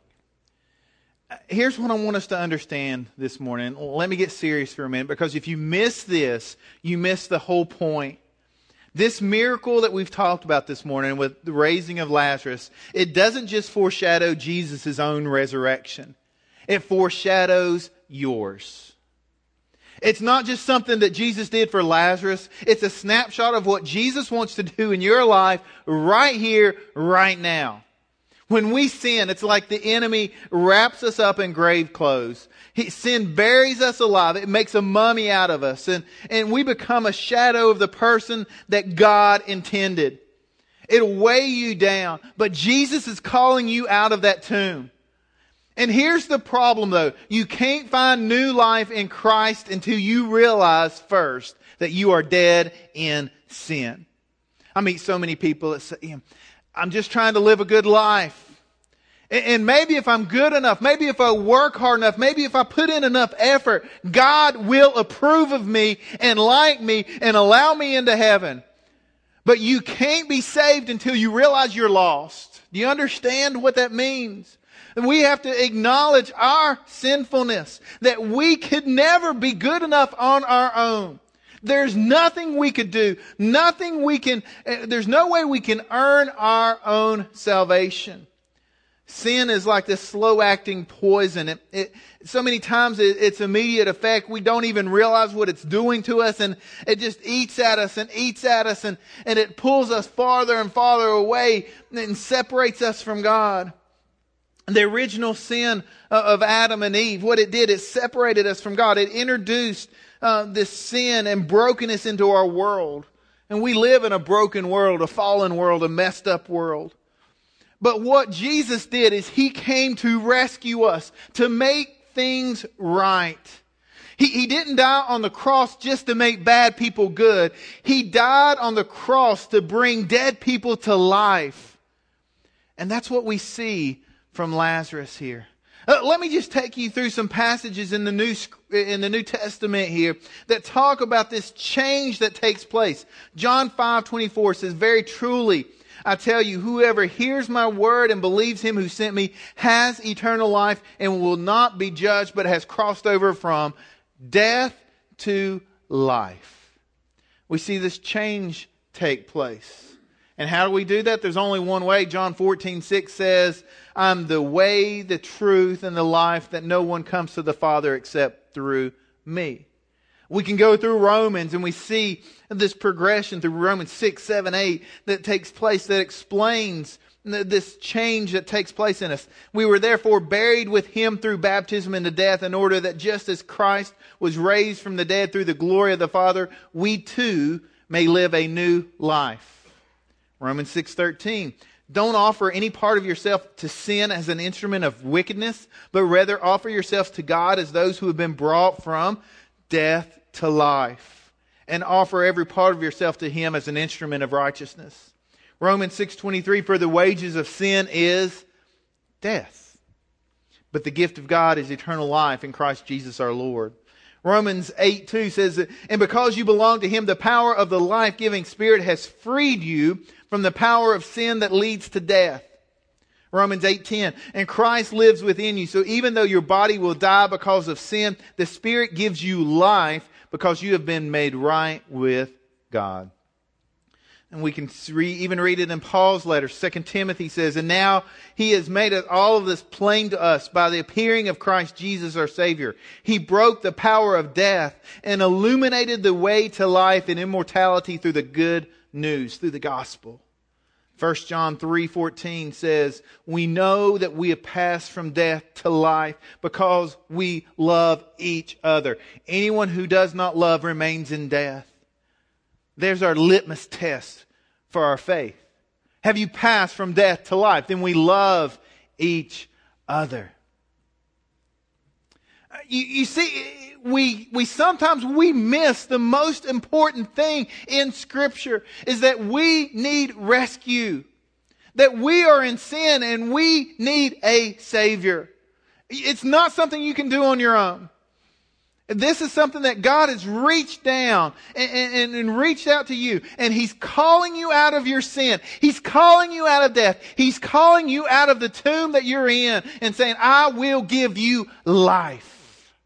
Here's what I want us to understand this morning. Let me get serious for a minute, because if you miss this, you miss the whole point. This miracle that we've talked about this morning with the raising of Lazarus, it doesn't just foreshadow Jesus' own resurrection. It foreshadows yours. It's not just something that Jesus did for Lazarus. It's a snapshot of what Jesus wants to do in your life right here, right now. When we sin, it's like the enemy wraps us up in grave clothes. He, sin buries us alive. It makes a mummy out of us. And, and we become a shadow of the person that God intended. It'll weigh you down. But Jesus is calling you out of that tomb. And here's the problem though. You can't find new life in Christ until you realize first that you are dead in sin. I meet so many people that say, I'm just trying to live a good life. And maybe if I'm good enough, maybe if I work hard enough, maybe if I put in enough effort, God will approve of me and like me and allow me into heaven. But you can't be saved until you realize you're lost. Do you understand what that means? And we have to acknowledge our sinfulness, that we could never be good enough on our own. There's nothing we could do, nothing we can, there's no way we can earn our own salvation. Sin is like this slow-acting poison. It, it, so many times it, its immediate effect, we don't even realize what it's doing to us, and it just eats at us and eats at us, and, and it pulls us farther and farther away and separates us from God. The original sin of Adam and Eve, what it did, it separated us from God. It introduced uh, this sin and brokenness into our world. And we live in a broken world, a fallen world, a messed up world. But what Jesus did is He came to rescue us, to make things right. He, he didn't die on the cross just to make bad people good. He died on the cross to bring dead people to life. And that's what we see from Lazarus here. Uh, let me just take you through some passages in the New in the New Testament here that talk about this change that takes place. John five twenty-four says, "Very truly, I tell you, whoever hears my word and believes Him who sent me has eternal life and will not be judged, but has crossed over from death to life." We see this change take place. And how do we do that? There's only one way. John fourteen six says, "I'm the way, the truth, and the life, that no one comes to the Father except through me." We can go through Romans and we see this progression through Romans six, seven, eight that takes place, that explains this change that takes place in us. "We were therefore buried with Him through baptism into death, in order that just as Christ was raised from the dead through the glory of the Father, we too may live a new life." Romans six thirteen. "Don't offer any part of yourself to sin as an instrument of wickedness, but rather offer yourselves to God as those who have been brought from death to life, and offer every part of yourself to Him as an instrument of righteousness." Romans six twenty-three, "For the wages of sin is death, but the gift of God is eternal life in Christ Jesus our Lord." Romans eight two says that, "And because you belong to Him, the power of the life-giving Spirit has freed you from the power of sin that leads to death." Romans eight ten, "And Christ lives within you. So even though your body will die because of sin, the Spirit gives you life because you have been made right with God." And we can re- even read it in Paul's letter. Second Timothy says, and now he has made all of this plain to us by the appearing of Christ Jesus our Savior. He broke the power of death and illuminated the way to life and immortality through the good news, through the gospel. First John three fourteen says, we know that we have passed from death to life because we love each other. Anyone who does not love remains in death. There's our litmus test for our faith. Have you passed from death to life? Then we love each other. You, you see, we, we sometimes we miss the most important thing in Scripture is that we need rescue. That we are in sin and we need a Savior. It's not something you can do on your own. This is something that God has reached down and, and, and reached out to you. And He's calling you out of your sin. He's calling you out of death. He's calling you out of the tomb that you're in and saying, I will give you life.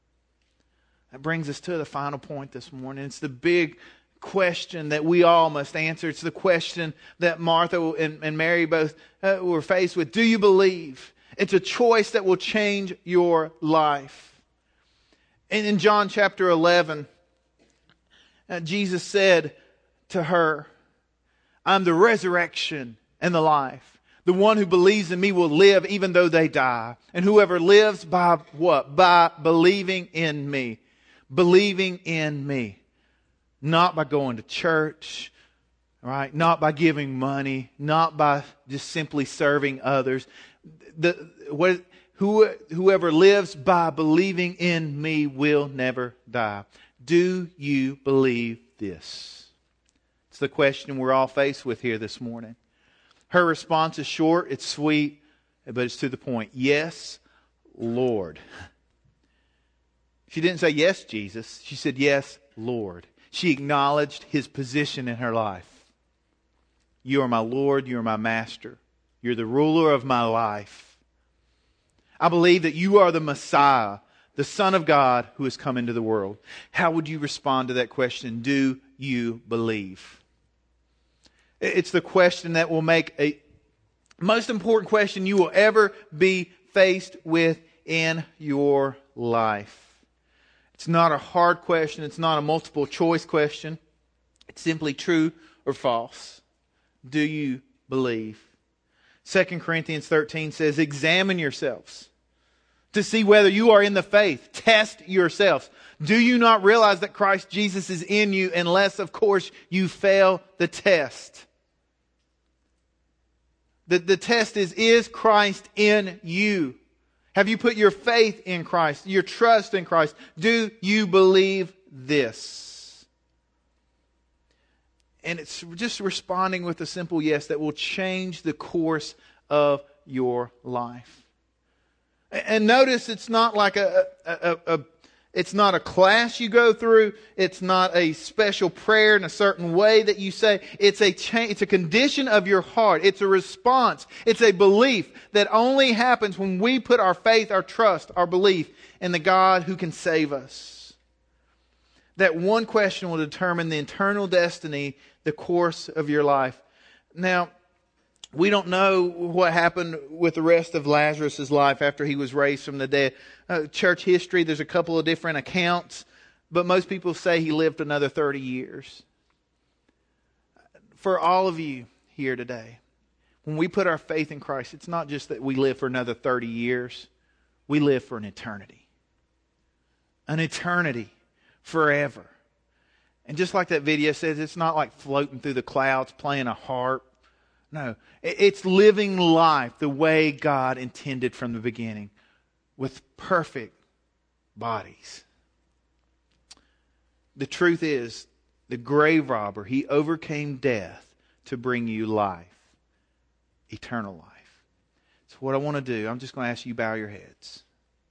That brings us to the final point this morning. It's the big question that we all must answer. It's the question that Martha and, and Mary both uh, were faced with. Do you believe? It's a choice that will change your life. And in John chapter eleven, uh, Jesus said to her, I'm the resurrection and the life. The one who believes in me will live even though they die. And whoever lives by what? By believing in me. Believing in me. Not by going to church, right? Not by giving money. Not by just simply serving others. The, what, who, whoever lives by believing in me will never die. Do you believe this? It's the question we're all faced with here this morning. Her response is short, it's sweet, but it's to the point. Yes, Lord. She didn't say, yes, Jesus. She said, yes, Lord. She acknowledged His position in her life. You are my Lord. You are my Master. You're the ruler of my life. I believe that you are the Messiah, the Son of God who has come into the world. How would you respond to that question? Do you believe? It's the question that will make a most important question you will ever be faced with in your life. It's not a hard question. It's not a multiple choice question. It's simply true or false. Do you believe? Second Corinthians thirteen says, examine yourselves to see whether you are in the faith. Test yourselves. Do you not realize that Christ Jesus is in you unless, of course, you fail the test? The, the test is, is Christ in you? Have you put your faith in Christ, your trust in Christ? Do you believe this? And it's just responding with a simple yes that will change the course of your life. And notice it's not like a, a, a, a it's not a class you go through. It's not a special prayer in a certain way that you say. It's a change. It's a condition of your heart. It's a response. It's a belief that only happens when we put our faith, our trust, our belief in the God who can save us. That one question will determine the eternal destiny, the course of your life. Now, we don't know what happened with the rest of Lazarus' life after he was raised from the dead. Uh, church history, there's a couple of different accounts, but most people say he lived another thirty years. For all of you here today, when we put our faith in Christ, it's not just that we live for another thirty years. We live for an eternity. An eternity. Forever. And just like that video says, it's not like floating through the clouds, playing a harp. No, it's living life the way God intended from the beginning, with perfect bodies. The truth is, the grave robber, he overcame death to bring you life, eternal life. So what I want to do, I'm just going to ask you to bow your heads.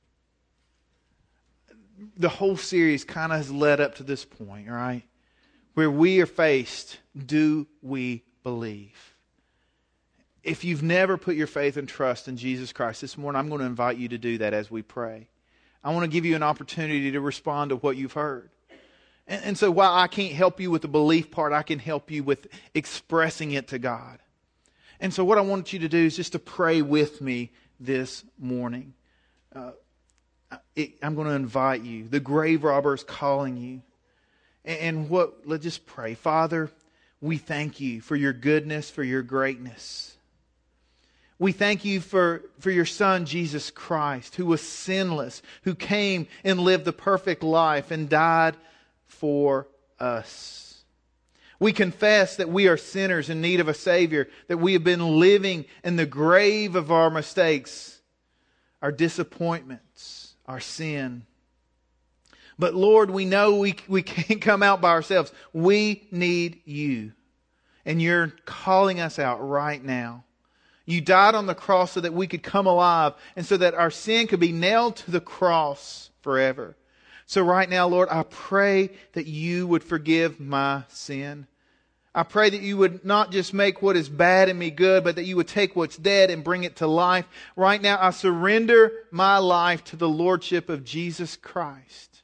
The whole series kind of has led up to this point, all right? Where we are faced, do we believe? If you've never put your faith and trust in Jesus Christ, this morning I'm going to invite you to do that as we pray. I want to give you an opportunity to respond to what you've heard. And, and so while I can't help you with the belief part, I can help you with expressing it to God. And so what I want you to do is just to pray with me this morning. Uh, it, I'm going to invite you. The grave robber is calling you. And, and what? Let's just pray. Father, we thank you for your goodness, for your greatness. We thank you for, for your Son, Jesus Christ, who was sinless, who came and lived the perfect life and died for us. We confess that we are sinners in need of a Savior, that we have been living in the grave of our mistakes, our disappointments, our sin. But Lord, we know we, we can't come out by ourselves. We need you. And you're calling us out right now. You died on the cross so that we could come alive and so that our sin could be nailed to the cross forever. So right now, Lord, I pray that you would forgive my sin. I pray that you would not just make what is bad in me good, but that you would take what's dead and bring it to life. Right now, I surrender my life to the Lordship of Jesus Christ.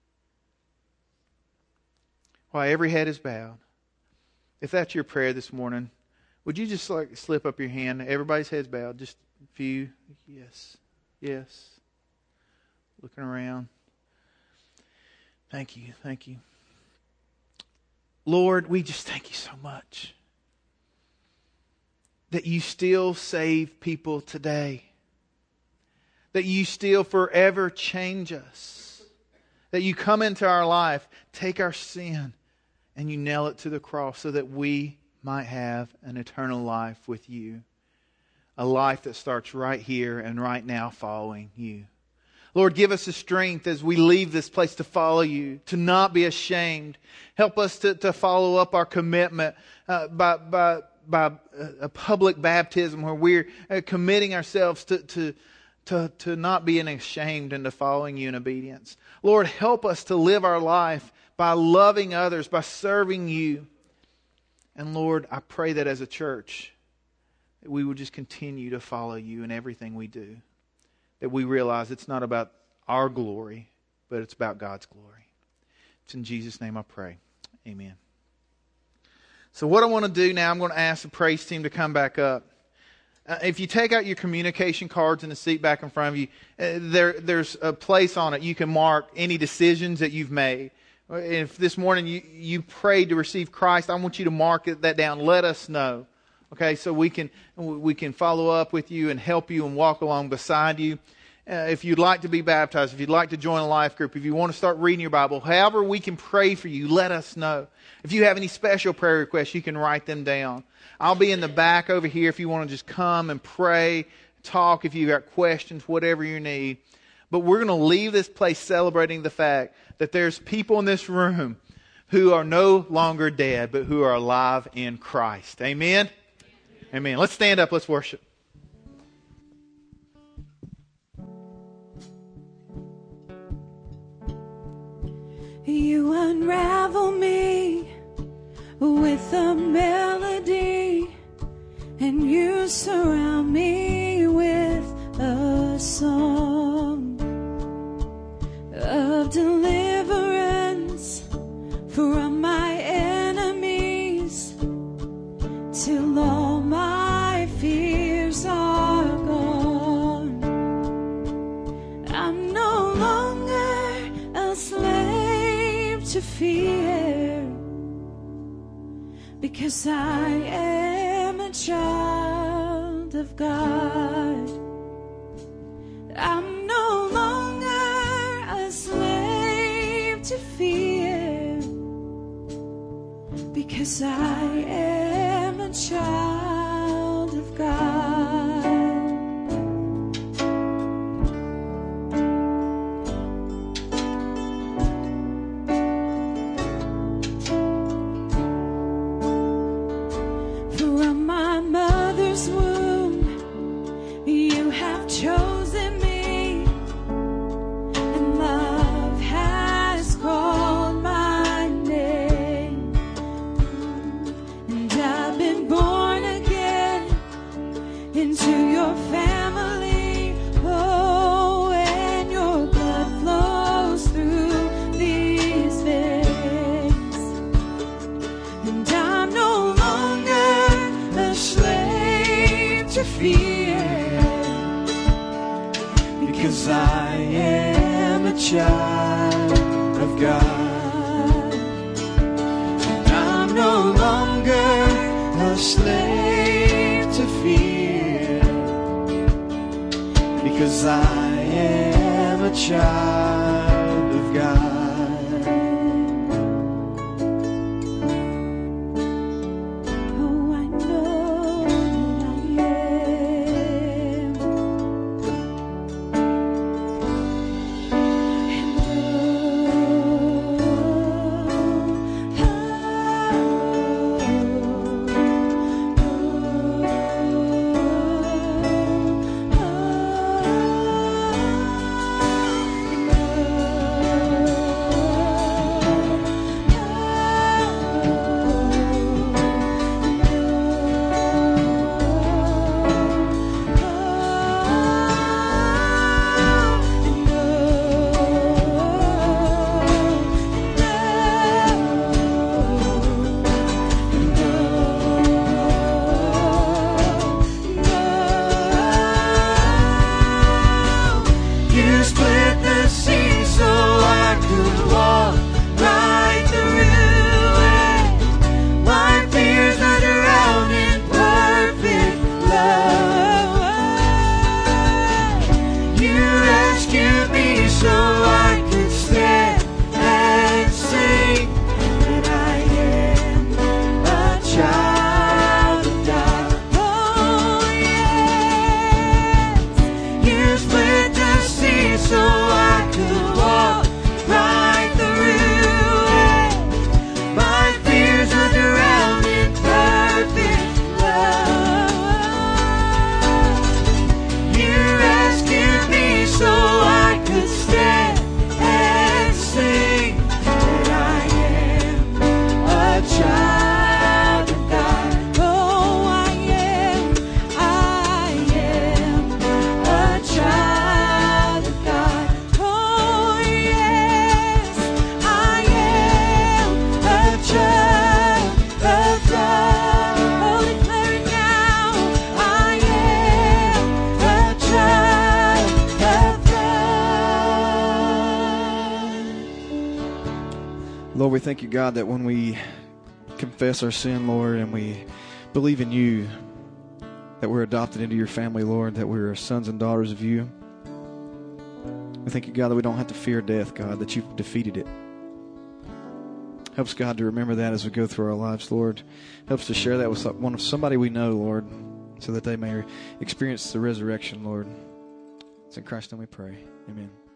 While every head is bowed, if that's your prayer this morning, would you just like slip up your hand? Everybody's head's bowed. Just a few. Yes. Yes. Looking around. Thank you. Thank you. Lord, we just thank you so much that you still save people today. That you still forever change us. That you come into our life, take our sin, and you nail it to the cross so that we might have an eternal life with you. A life that starts right here and right now following you. Lord, give us the strength as we leave this place to follow you, to not be ashamed. Help us to, to follow up our commitment uh, by, by, by a public baptism where we're uh, committing ourselves to, to, to, to not being ashamed and to following you in obedience. Lord, help us to live our life by loving others, by serving you. And Lord, I pray that as a church, that we will just continue to follow you in everything we do. That we realize it's not about our glory, but it's about God's glory. It's in Jesus' name I pray. Amen. So what I want to do now, I'm going to ask the praise team to come back up. Uh, if you take out your communication cards in the seat back in front of you, uh, there, there's a place on it you can mark any decisions that you've made. If this morning you, you prayed to receive Christ, I want you to mark that down. Let us know. Okay, so we can we can follow up with you and help you and walk along beside you. Uh, if you'd like to be baptized, if you'd like to join a life group, if you want to start reading your Bible, however we can pray for you, let us know. If you have any special prayer requests, you can write them down. I'll be in the back over here if you want to just come and pray, talk, if you've got questions, whatever you need. But we're going to leave this place celebrating the fact that there's people in this room who are no longer dead, but who are alive in Christ. Amen? Amen. Let's stand up. Let's worship. You unravel me with a melody, and you surround me with a song of deliverance from my enemies till all my fears are gone. I'm no longer a slave to fear, because I am a child of God. I'm no longer a slave to fear, because I am a child of God. From my mother's womb, you have chosen me, and love has called my name, and I've been born again into your family. Oh, and your blood flows through these veins. because I am a child of God. And I'm no longer a slave to fear, because I am a child of God. Oh, I know that I am. And You split the sea so I could walk right through it. My fears are drowned in perfect love. You rescued me so I could stand and sing that I am a child of God. Oh yes, you split the sea so I could walk right through it. My fears are drowned in perfect love. You rescued me so I could stand and sing that I am a child of God. Oh, I am, I am a child of God. Oh, yes, I am a child of God. Oh, declare it now. I am a child of God. Lord, we thank you, God, that when we confess our sin, Lord, and we believe in you, that we're adopted into your family, Lord, that we're sons and daughters of you. We thank you, God, that we don't have to fear death, God, that you've defeated it. Help us, God, to remember that as we go through our lives, Lord. Help us to share that with one of somebody we know, Lord, so that they may experience the resurrection, Lord. It's in Christ's name we pray. Amen.